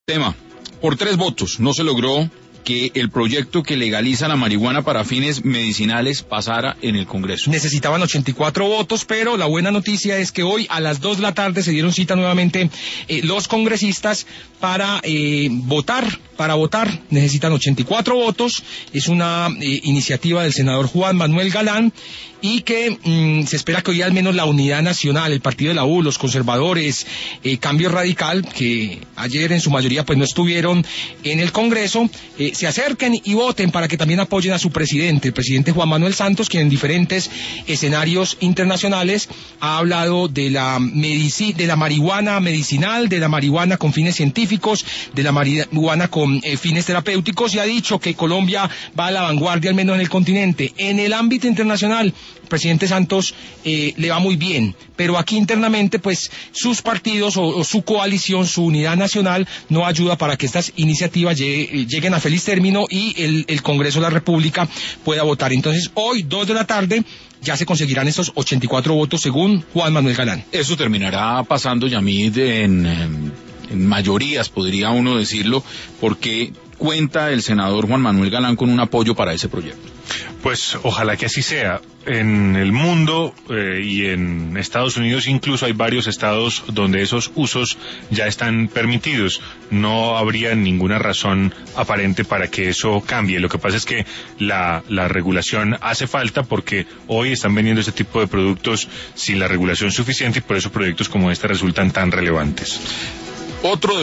Tema, por 3 votos no se logró que el proyecto que legaliza la marihuana para fines medicinales pasara en el Congreso. Necesitaban 84 votos, pero la buena noticia es que hoy a las 2 de la tarde se dieron cita nuevamente los congresistas para votar. Para votar necesitan 84 votos, es una iniciativa del senador Juan Manuel Galán, y que se espera que hoy al menos la Unidad Nacional, el partido de la U, los conservadores, Cambio Radical, que ayer en su mayoría pues no estuvieron en el Congreso, se acerquen y voten para que también apoyen a su presidente, el presidente Juan Manuel Santos, quien en diferentes escenarios internacionales ha hablado de la marihuana medicinal, de la marihuana con fines científicos, de la marihuana con fines terapéuticos, y ha dicho que Colombia va a la vanguardia, al menos en el continente. En el ámbito internacional, el presidente Santos le va muy bien, pero aquí internamente pues sus partidos o su coalición, su unidad nacional, no ayuda para que estas iniciativas lleguen a feliz término y el Congreso de la República pueda votar. Entonces hoy 2 de la tarde ya se conseguirán estos 84 votos según Juan Manuel Galán. Eso terminará pasando, Yamid, en mayorías, podría uno decirlo, porque cuenta el senador Juan Manuel Galán con un apoyo para ese proyecto. Pues ojalá que así sea. En el mundo y en Estados Unidos incluso hay varios estados donde esos usos ya están permitidos. No habría ninguna razón aparente para que eso cambie. Lo que pasa es que la regulación hace falta porque hoy están vendiendo este tipo de productos sin la regulación suficiente y por eso proyectos como este resultan tan relevantes. Otro